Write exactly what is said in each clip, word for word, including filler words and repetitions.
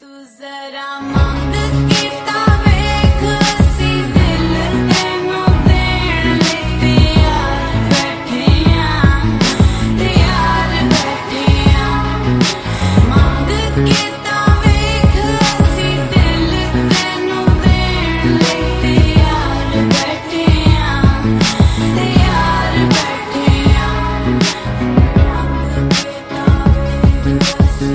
तू जरा मांग के तावेख असी दिल तेनू देण लई यार बैठे आ यार बैठे आ मांग के तावेख असी दिल तेनू देण लई यार बैठे आ यार बैठे आ मांग के तावेख असी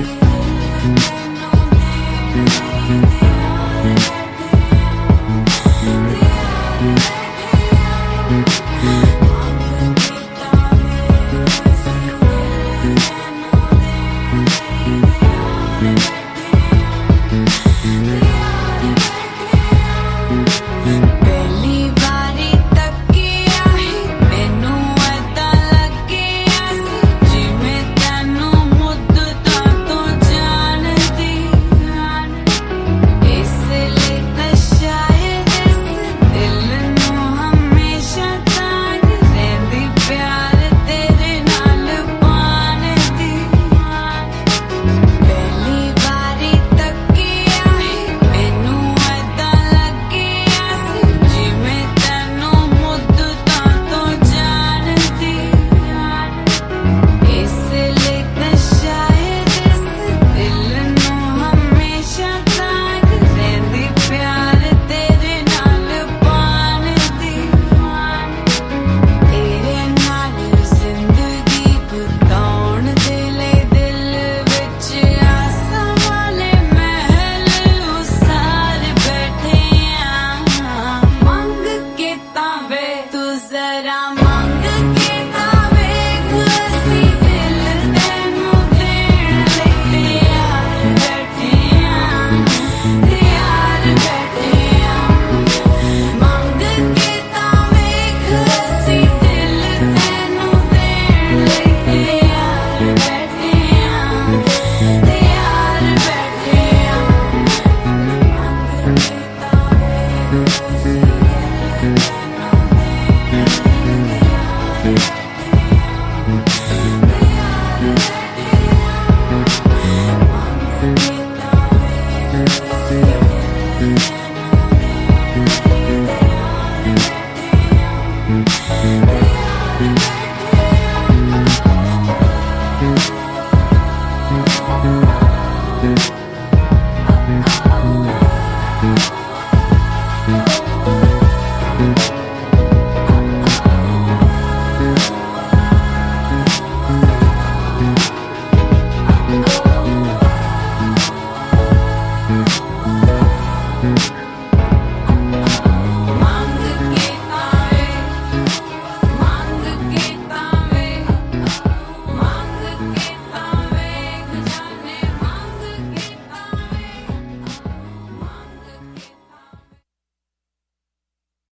Thank you.